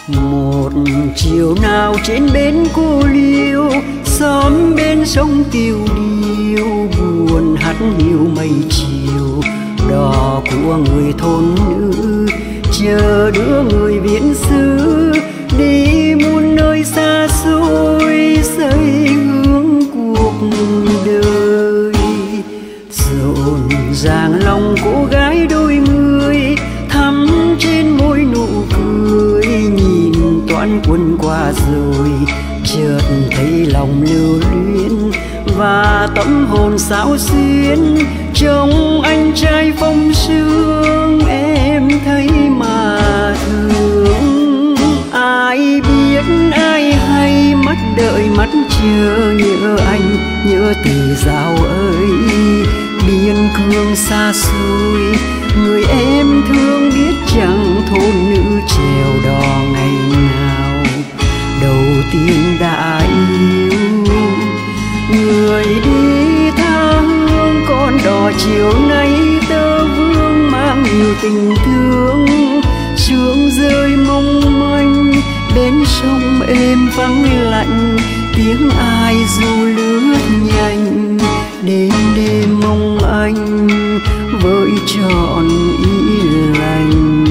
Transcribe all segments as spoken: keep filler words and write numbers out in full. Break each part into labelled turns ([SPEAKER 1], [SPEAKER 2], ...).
[SPEAKER 1] Một chiều nào trên bến cô liêu, xóm bên sông tiêu điêu, buồn hắt hiu mây chiều, đò của người thôn nữ chờ đưa người viễn xứ đi muôn nơi xa xôi, xây hướng cuộc đời. Rộn ràng lòng cô gái đôi mươi, thắm trên môi nụ cười, nhìn toán quân qua rồi chợt thấy lòng lưu luyến và tâm hồn xao xuyến. Trong anh trai phong sương em thấy mà thương, ai biết ai hay mắt đợi mắt chờ, nhớ anh nhớ từ dạo ơi biên cương xa xôi. Người em thương biết chẳng thôn nữ chèo đò ngày nào đầu tiên đã yêu. Người đi tha hương con đò chiều nay tơ vương mang nhiều tình thương, sương rơi mong manh bên sông êm vắng lạnh, tiếng ai du lướt nhanh. Đêm đêm mong anh với trọn ý lành.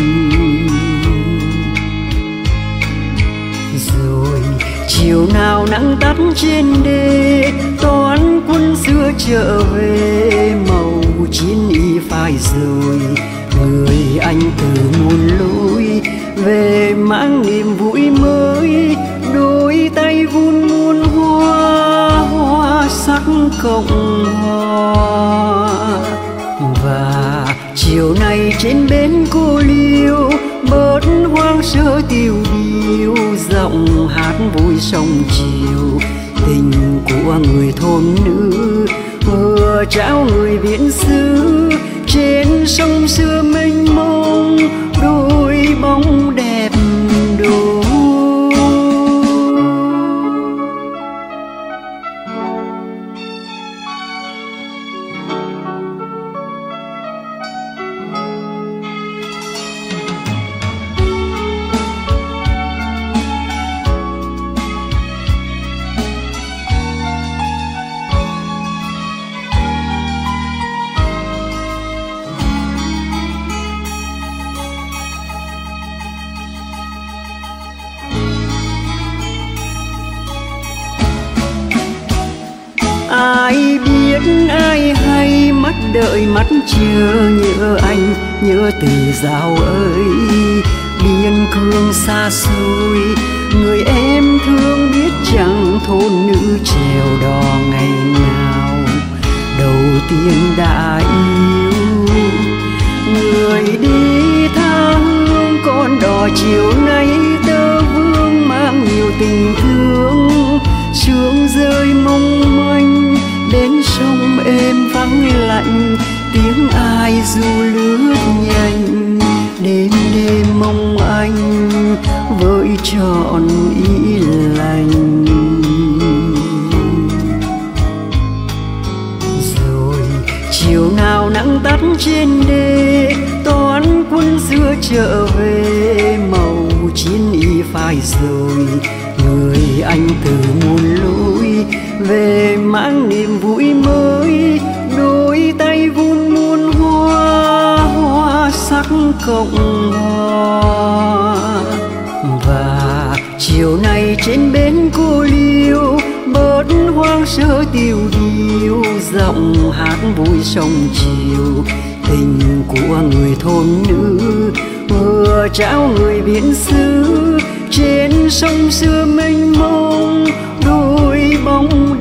[SPEAKER 1] Rồi chiều nào nắng tắt trên đê, toán quân xưa trở về, màu chiến y phai rồi, người anh từ muôn lối về mang niềm vui mới. Đôi tay vun muôn hoa, hoa sắc cộng hoa. Và chiều nay trên bến cô liêu, bớt hoang sơ tiêu điêu, giọng hát vui sông chiều, tình của người thôn nữ vừa trao người viễn xứ. Trên sông xưa mênh mông đôi bóng đẹp đôi. Ai biết ai hay mắt đợi mắt chờ, nhớ anh nhớ từ dạo ơi biên cương xa xôi. Người em thương biết chẳng thôn nữ chèo đò ngày nào đầu tiên đã yêu. Người đi tha hương con đò chiều nay tơ vương mang nhiều tình thương, sương rơi mong manh đến sông êm vắng lạnh, tiếng ai du lướt nhanh. Đêm đêm mong anh với trọn ý lành. Rồi chiều nào nắng tắt trên đê, toán quân xưa trở về, màu chiến y phai rồi, người anh từ muôn lối về mang niềm vui mới. Đôi tay vun muôn hoa, hoa sắc cộng hoa. Và chiều nay trên bến cô liêu, bớt hoang sơ tiêu điêu, giọng hát vui sông chiều, tình của người thôn nữ vừa trao người viễn xứ. Trên sông xưa mênh mông đôi bóng